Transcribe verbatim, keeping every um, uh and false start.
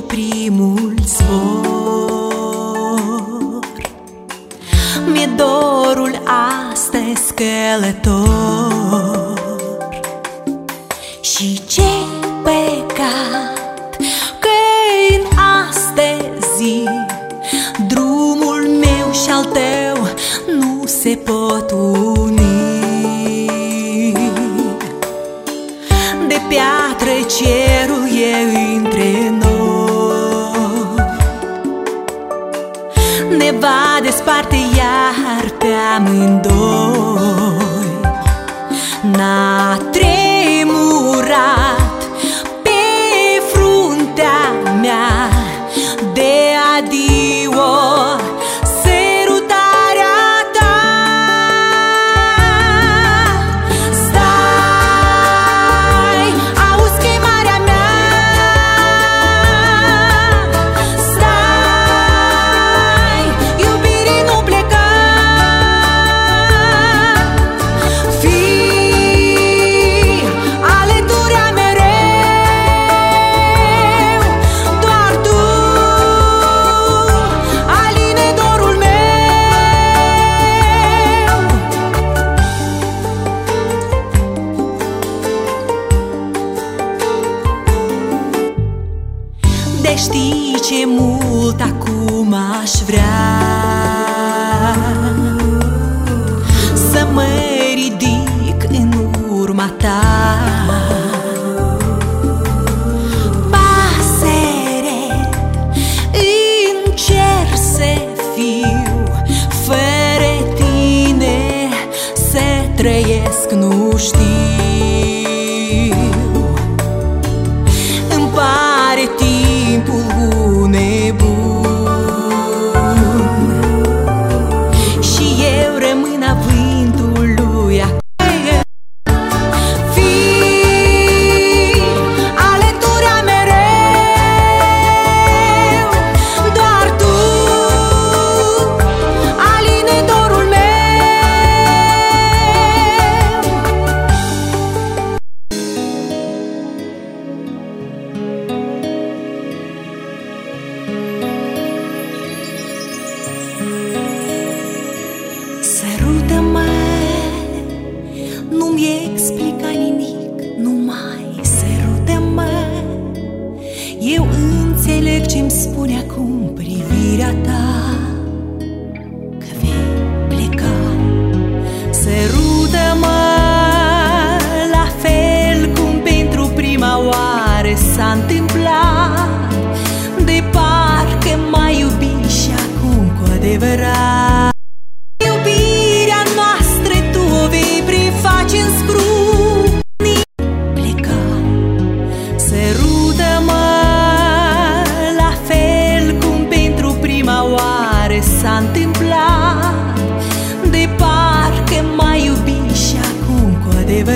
primul zbor. Mi-e dorul astăzi călător. Și ce păcat că în astăzi drumul meu și-al tău nu se pot uni. De piatră cerul e între noi, ne va desparte iar pe amândoi. N-a tremurat pe fruntea mea de adio sărutarea ta. Stai, auzi chemarea mea. Stai, iubire, nu pleca. Fii alăturea mereu, doar tu aline dorul meu. De știi ce mult acum aș vrea să mă